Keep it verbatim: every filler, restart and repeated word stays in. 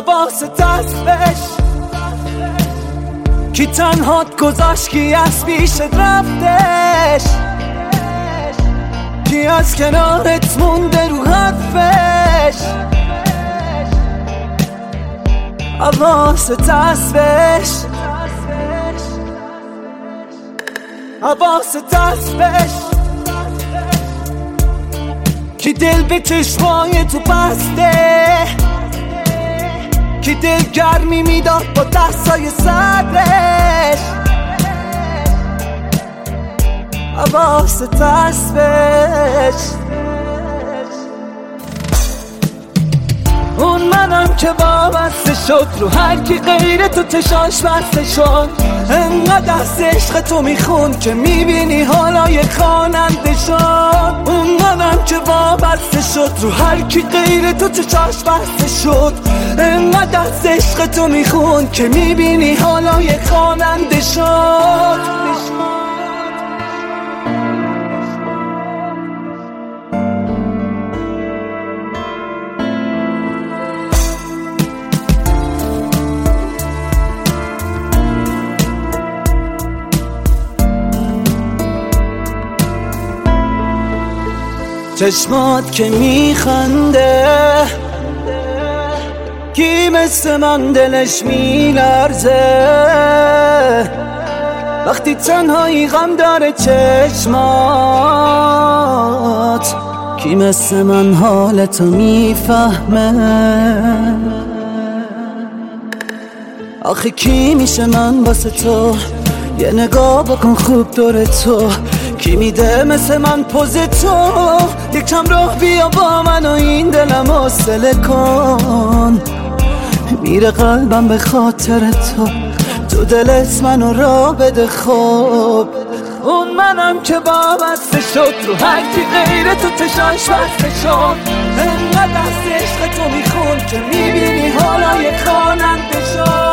حواست هستش کی تنهات گذاشت کی از پیشت رفتش کی از کنارت مونده رو حرفش حواست هستش حواست هستش کی دل به چشمای تو بسته کی دل گرمی میداد با دستای صدرش حواست هستش اون منم که وابسته شد رو هر کی غیر تو چشاش بسته شد انقدر از عشق تو میخون که میبینی حالا یک خواننده شد اون منم که وابسته شد رو هر کی غیر تو چشاش بسته شد انقدر از عشق تو میخون که میبینی حالا یک خواننده شد چشمات که میخنده کی مثل من دلش میلرزه وقتی تنهایی غم داره چشمات کی مثل من حالتو میفهمه آخه کی میشه من واسه تو یه نگاه بکن خوب دور تو کی میده مثل من پوز تو یکم راه بیا با من و این دلم حوصله کن میره قلبم به خاطر تو تو دلت منو را بده خوب اون منم که وابسته شد رو هر کی غیر تو چشاش بسته شد انقدر از عشق تو میخون که میبینی حالا یک خواننده شد